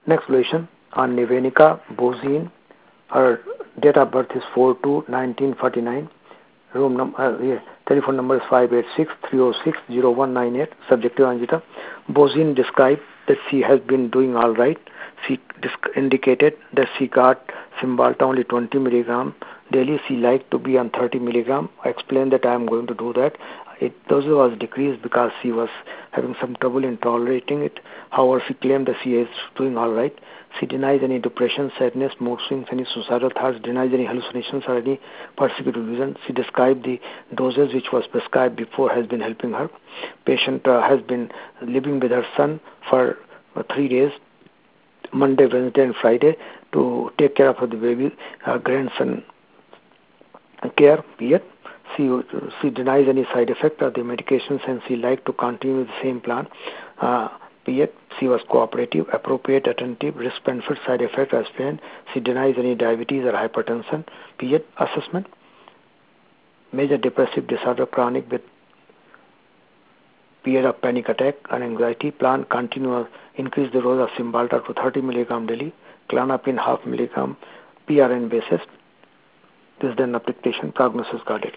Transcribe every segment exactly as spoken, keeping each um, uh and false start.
Next patient on Nevenica Bozine. Her date of birth is four two nineteen forty-nine. Room num uh, yeah, telephone number is five eight six, three zero six, zero one nine eight. Subjective angina. Bozine described that she has been doing all right. She indicated that she got Cymbalta only twenty milligram daily. She liked to be on thirty milligram. I explained that I am going to do that. It dose was decreased because she was having some trouble in tolerating it. However, she claimed that she is doing all right. She denies any depression, sadness, mood swings, any suicidal thoughts, denies any hallucinations or any persecutive vision. She described the doses which was prescribed before has been helping her. Patient uh, has been living with her son for uh, three days, Monday, Wednesday, and Friday, to take care of the baby, her grandson care. Yet she she denies any side effect of the medications and she liked to continue the same plan. Uh, yet she was cooperative, appropriate, attentive, risk benefit, side effect as planned. She denies any diabetes or hypertension. Yet assessment: major depressive disorder, chronic with period of panic attack and anxiety. Plan continue increase the dose of Cymbalta to thirty milligram daily, Klonopin half milligram, P R N basis. This is then application. Prognosis guarded.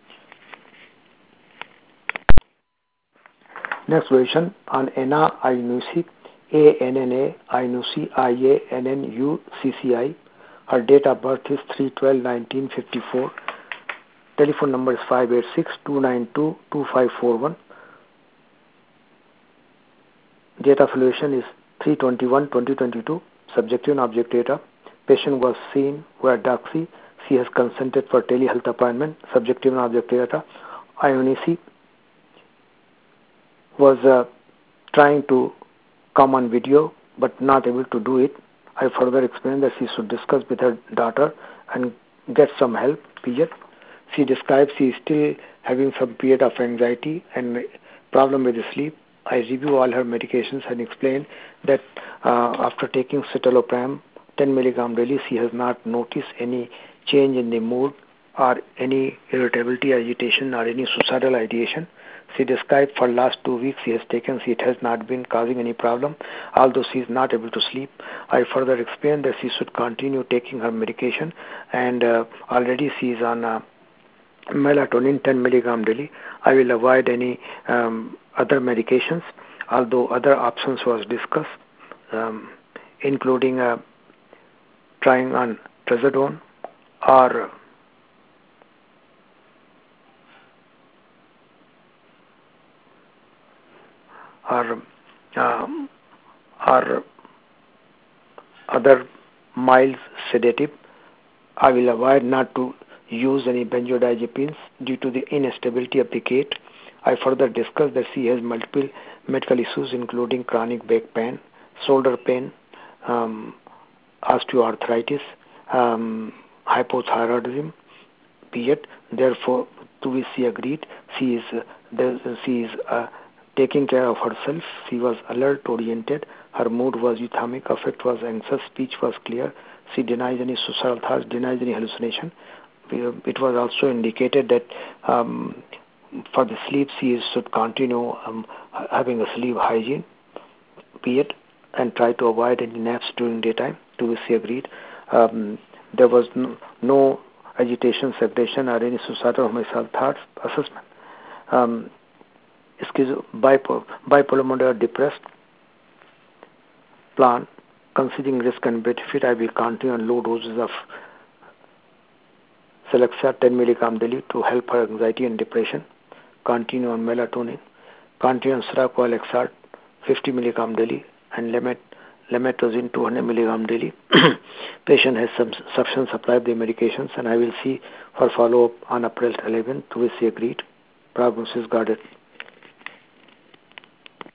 Next version on Anna Iannucci, A N N A Iannucci, I A N N U C C I. Her date of birth is three twelve nineteen fifty-four. Telephone number is five eight six, two nine two, two five four one. Date of evaluation is three twenty-one twenty twenty-two. Subjective and objective data. Patient was seen via doxy. She has consented for telehealth appointment. Subjective and objective data. Iannucci was uh, trying to come on video but not able to do it. I further explained that she should discuss with her daughter and get some help. Period. She describes she is still having some period of anxiety and problem with the sleep. I review all her medications and explain that uh, after taking citalopram ten milligram daily, she has not noticed any change in the mood or any irritability, agitation or any suicidal ideation. She described for last two weeks she has taken, it has not been causing any problem, although she is not able to sleep. I further explained that she should continue taking her medication and uh, already she is on uh, melatonin ten milligram daily. I will avoid any um, other medications, although other options was discussed, um, including uh, trying on trazodone or or um, or other mild sedative. I will avoid not to use any benzodiazepines due to the instability of the gait. I further discussed that she has multiple medical issues including chronic back pain, shoulder pain, um, osteoarthritis, um, hypothyroidism. Yet, therefore, to which she agreed, she is uh, the, she is uh, taking care of herself. She was alert, oriented. Her mood was euthamic, affect was anxious, speech was clear. She denies any suicidal thoughts, denies any hallucination. It was also indicated that um, for the sleep, she should continue um, having a sleep hygiene, be it, and try to avoid any naps during daytime, to which she agreed. Um, there was no, no agitation, segregation, or any suicidal or homicidal thoughts assessment. Um, schizo, bipolar, bipolar mode or depressed plan, considering risk and benefit, I will continue on low doses of Celexa ten milligram daily to help her anxiety and depression. Continue on melatonin. Continue on Seroquel Xart fifty milligram daily and Lamet, Lametrazine two hundred milligram daily. Patient has some sufficient supply of the medications and I will see for follow-up on April eleventh, to which she agreed. Prognosis guarded.